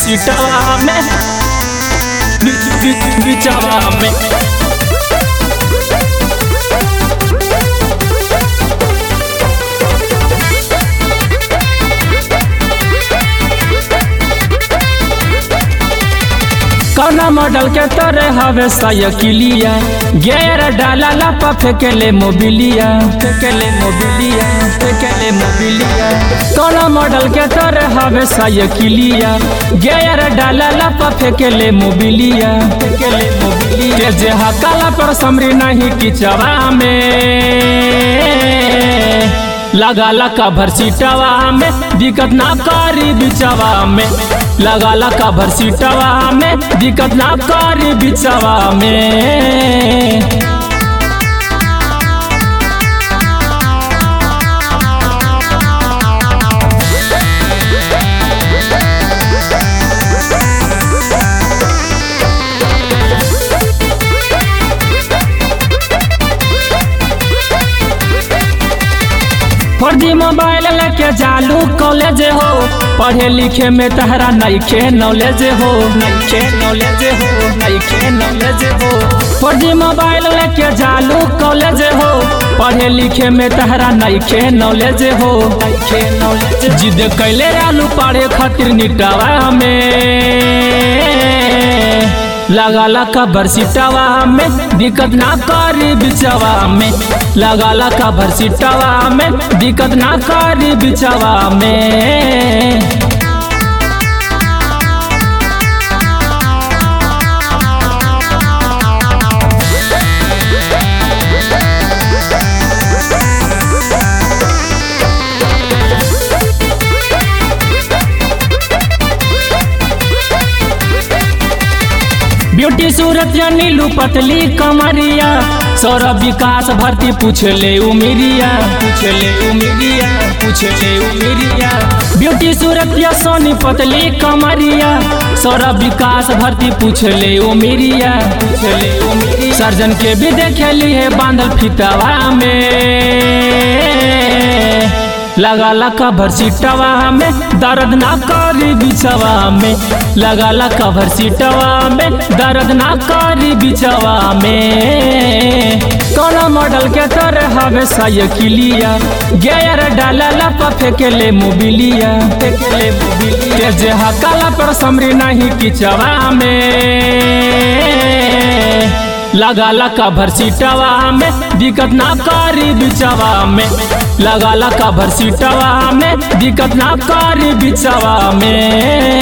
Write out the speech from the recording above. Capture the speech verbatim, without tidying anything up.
सीटवा में बिचवा में कौना मॉडल के तोरे हवे साइकिलिया गेर डाला लापा फेंकेले मोबिलिया फेंकेले मोबिलिया फेंकेले मोबिलिया कौना मॉडल के तोरे हवे साइकिलिया गेर डाला लापा फेंकेले मोबिलिया फेंकेले मोबिलिया जे हकाला पर समरी नहीं किचवा में लगा लका भर सीटवा में दिक्कत ना करी बिचवा में लगा लका भर सीटवा में दिक्कत ना करी बिचवा में फर्जी मोबाइल लेके जालू कॉलेज हो पढ़े लिखे में तहरा नइखे नॉलेज हो नइखे नॉलेज हो नइखे नॉलेज हो फर्जी मोबाइल लेके जालू कॉलेज हो पढ़े लिखे में तहरा नइखे नॉलेज हो नइखे नॉलेज जिद कैले आलू पढ़े खातिर निटावा में लगा लका भर सीटवा में दिक्कत ना करी बिचवा में लगा लका भर सीटवा में दिक्कत ना करी बिचवा में ब्यूटी सूरत या नीलू पतली कमरिया सौरभ विकास भर्ती पूछ ले उमिरिया पूछ ले उमिरिया पूछ ले उमिरिया ब्यूटी सूरत या सोनी पतली कमरिया सौरभ विकास भर्ती पूछ ले उमिरिया पूछ ले उमिरिया सर्जन के भी देखे लिए बांधल फितवा में लगा लका भर सीटवा में दर्द ना करी बिचवा में लगा लका भर सीटवा में दर्द ना करी बिचवा में कौना मॉडल के तोरे हवे साइकिलिया गेर डाला लापा फेंकेले मोबिलिया फेंकेले मोबिलिया जे हकाला पर समरी नहीं किचवा में लगा लका भर सीटवा में दिक्कत ना करी बिचवा में लगा लका भर सीटवा में दिक्कत ना करी बिचवा में।